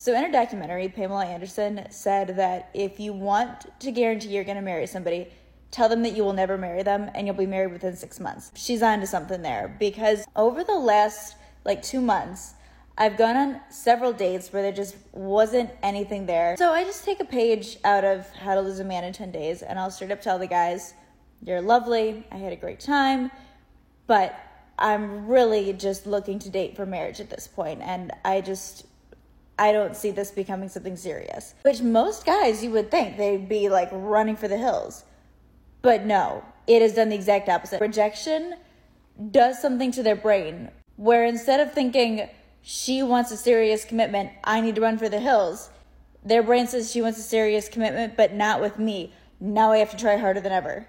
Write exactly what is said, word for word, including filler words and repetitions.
So in her documentary, Pamela Anderson said that if you want to guarantee you're going to marry somebody, tell them that you will never marry them and you'll be married within six months. She's on to something there, because over the last like two months, I've gone on several dates where there just wasn't anything there. So I just take a page out of How to Lose a Man in ten days and I'll straight up tell the guys, you're lovely, I had a great time, but I'm really just looking to date for marriage at this point, and I just, I don't see this becoming something serious. Which most guys, you would think they'd be like running for the hills. But no, it has done the exact opposite. Rejection does something to their brain, where instead of thinking, she wants a serious commitment, I need to run for the hills, their brain says she wants a serious commitment, but not with me. Now I have to try harder than ever.